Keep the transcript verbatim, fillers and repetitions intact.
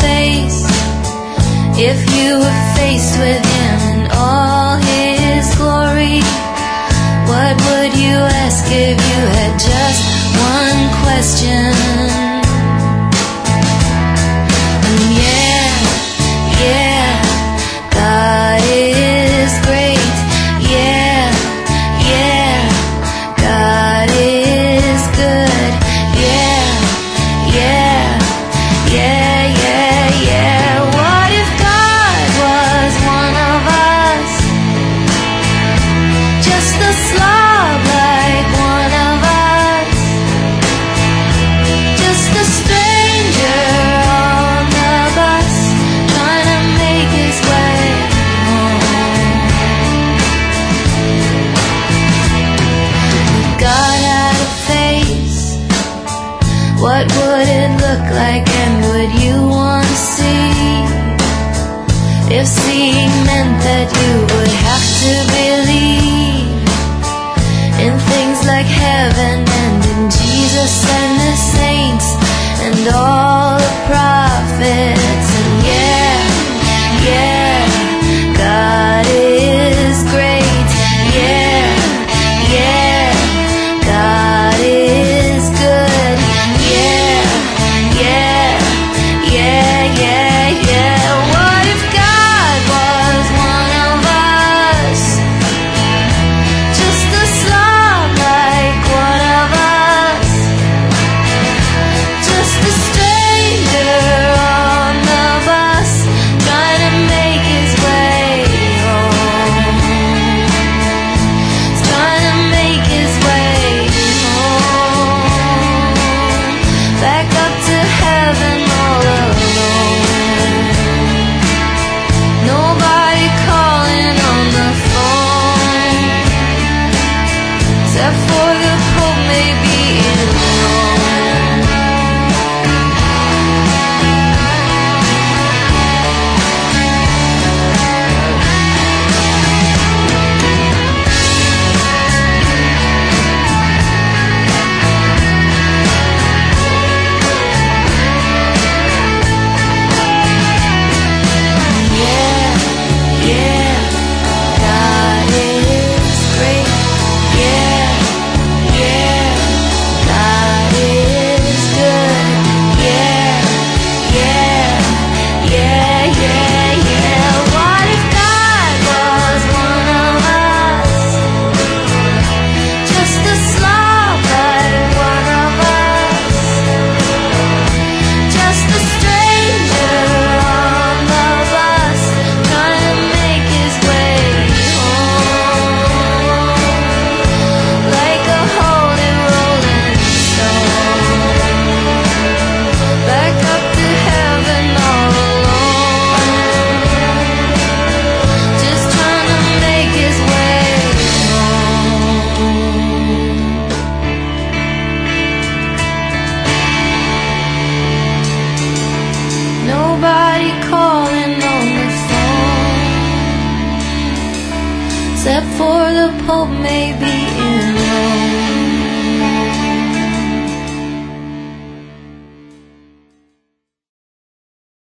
face if you were faced with him in all his glory? What would you ask if you had just one question? And yeah, yeah, God is great. Yeah, yeah, God is good. Yeah, yeah, yeah, yeah, yeah. What if God was one of us? Just a slob like one of us. Just a stranger on the bus, trying to make his way home. If God had a face, what would it look like, and would you want to see? If seeing meant that you would have to believe in things like heaven and in Jesus and the saints and all the prophets. And yeah, yeah, God is great. Yeah, yeah, God is good. Yeah, yeah, yeah, yeah, yeah. What if God was one of us? Just a slob like one of us. Just a stranger on the bus, trying to make his way home. He's trying to make his way home. Back up to heaven all alone. Nobody calling on the phone, except for the Pope maybe in Rome. Yeah, yeah, God is great. Yeah, yeah, God is good. Yeah, yeah, yeah, yeah, yeah. What if God was one of us? Just a slob like one of us. Just a stranger on the bus, trying to make his way home. Like a holy rolling stone. Back up to heaven all alone. Just trying to make his way home. Nobody calling on the phone, except for the Pope.